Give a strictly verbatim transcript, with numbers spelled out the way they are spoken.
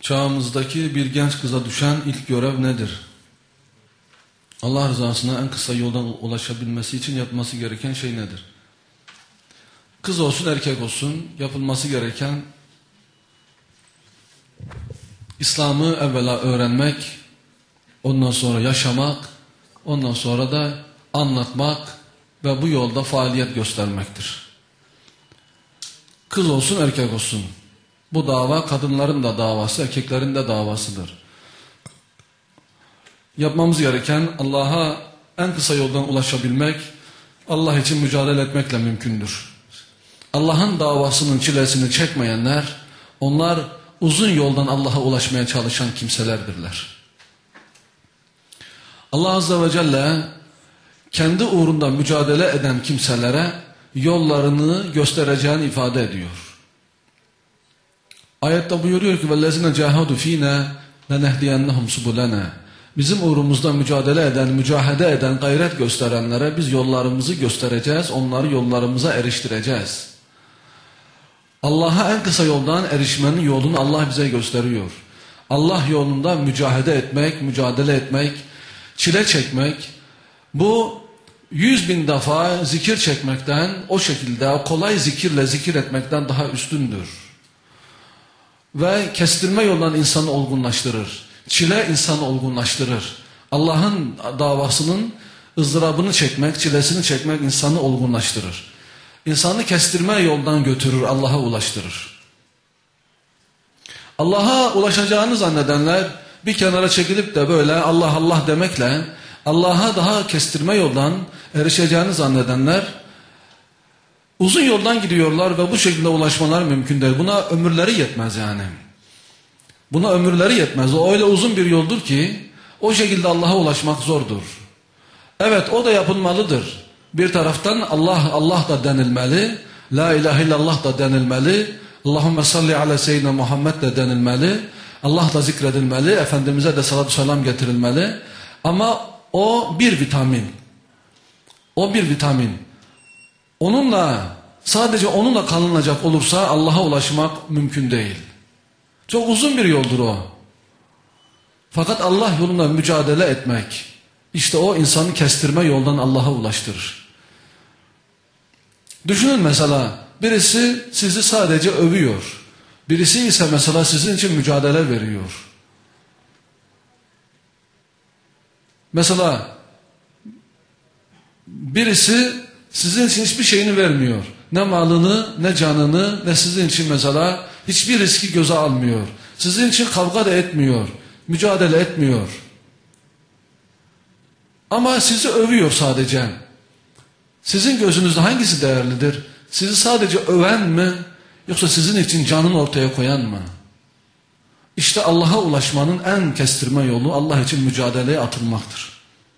Çağımızdaki bir genç kıza düşen ilk görev nedir? Allah rızasına en kısa yoldan ulaşabilmesi için yapması gereken şey nedir? Kız olsun erkek olsun yapılması gereken İslam'ı evvela öğrenmek, ondan sonra yaşamak, ondan sonra da anlatmak ve bu yolda faaliyet göstermektir. Kız olsun erkek olsun. Bu dava kadınların da davası, erkeklerin de davasıdır. Yapmamız gereken Allah'a en kısa yoldan ulaşabilmek, Allah için mücadele etmekle mümkündür. Allah'ın davasının çilesini çekmeyenler, onlar uzun yoldan Allah'a ulaşmaya çalışan kimselerdirler. Allah Azze ve Celle kendi uğrunda mücadele eden kimselere yollarını göstereceğini ifade ediyor. Ayette buyuruyor ki وَالَّذِينَ جَاهَدُوا ف۪ينَا لَنَهْدِيَنَّهُمْ سُبُلَنَا Bizim uğrumuzda mücadele eden, mücahede eden, gayret gösterenlere biz yollarımızı göstereceğiz, onları yollarımıza eriştireceğiz. Allah'a en kısa yoldan erişmenin yolunu Allah bize gösteriyor. Allah yolunda mücadele etmek, mücadele etmek, çile çekmek, bu yüz bin defa zikir çekmekten, o şekilde kolay zikirle zikir etmekten daha üstündür. Ve kestirme yoldan insanı olgunlaştırır. Çile insanı olgunlaştırır. Allah'ın davasının ızdırabını çekmek, çilesini çekmek insanı olgunlaştırır. İnsanı kestirme yoldan götürür, Allah'a ulaştırır. Allah'a ulaşacağını zannedenler bir kenara çekilip de böyle Allah Allah demekle Allah'a daha kestirme yoldan erişeceğini zannedenler uzun yoldan gidiyorlar ve bu şekilde ulaşmalar mümkün değil. Buna ömürleri yetmez yani. Buna ömürleri yetmez. O öyle uzun bir yoldur ki o şekilde Allah'a ulaşmak zordur. Evet, o da yapılmalıdır. Bir taraftan Allah Allah da denilmeli, La ilahe illallah da denilmeli, Allahümme salli ala seyyidina Muhammed de denilmeli, Allah da zikredilmeli, Efendimiz'e de salatü selam getirilmeli. Ama o bir vitamin. O bir vitamin. Onunla, sadece onunla kalınacak olursa Allah'a ulaşmak mümkün değil. Çok uzun bir yoldur o. Fakat Allah yolunda mücadele etmek, işte o insanı kestirme yoldan Allah'a ulaştırır. Düşünün mesela, birisi sizi sadece övüyor. Birisi ise mesela sizin için mücadele veriyor. Mesela birisi sizin için hiçbir şeyini vermiyor. Ne malını, ne canını, ne sizin için mesela hiçbir riski göze almıyor. Sizin için kavga da etmiyor, mücadele etmiyor. Ama sizi övüyor sadece. Sizin gözünüzde hangisi değerlidir? Sizi sadece öven mi, yoksa sizin için canını ortaya koyan mı? İşte Allah'a ulaşmanın en kestirme yolu Allah için mücadeleye atılmaktır.